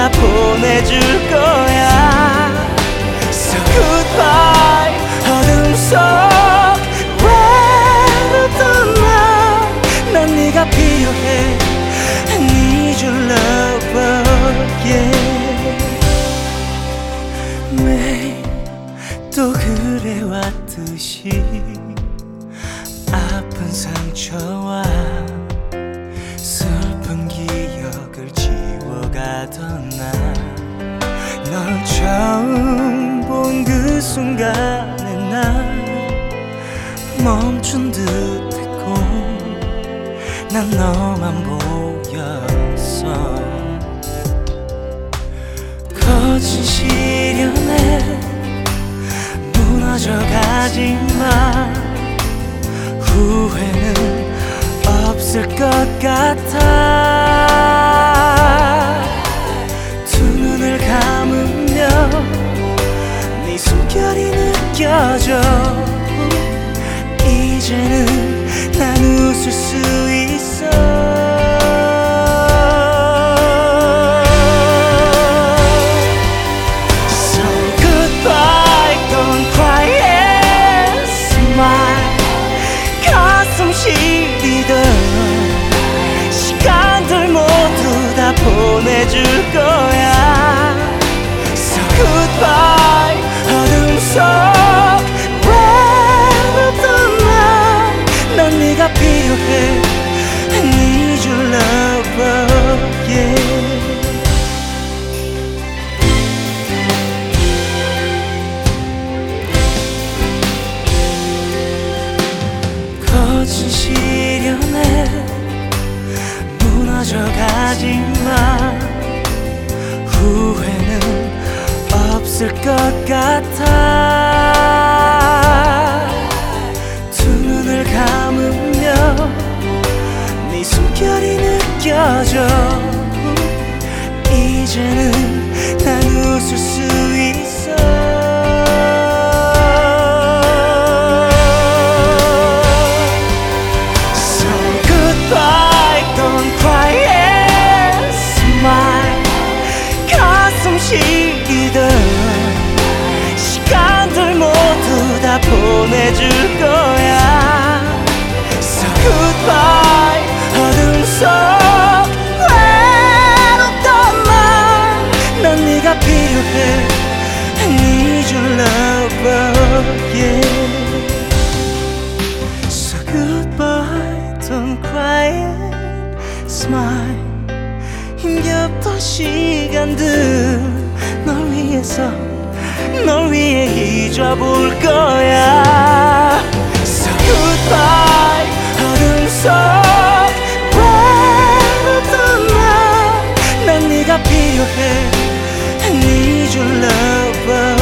다 보내줄 거야. So goodbye 어둠 속 외로웠던 난 네가 필요해. Need your love again. 매일 또 그래왔듯이 아픈 상처와 슬픈 기억을 지워가던 널 처음 본 그 순간에 난 멈춘 듯했고 난 너만 보였어. 거친 시련에 무너져가지만 후회는 없을 것 같아. 두 눈을 감으며 네 숨결이 느껴져. 이제는 난 웃을 수 있어. So goodbye, don't cry and smile. 가슴 시리던 시간들 모두 다 보내줄 거야. So goodbye 어둠 속 넌 네가 필요해. Need your love again. 거친 시련에 무너져가지만 후회는 없을 것 같아. 감으며 네 숨결이 느껴져. 이제는 난 웃을 수 있어. So goodbye, don't cry and smile. 가슴 시리던 시간들 모두 다 보내줄 거야. Goodbye 어둠 속 외롭던 난 네가 필요해. Need your love again. So goodbye don't cry and smile. 힘겹던 시간들 널 위해서 널 위해 잊어볼 거야. So goodbye 어둠 속 외롭던 난 네가 필요해. Need your love.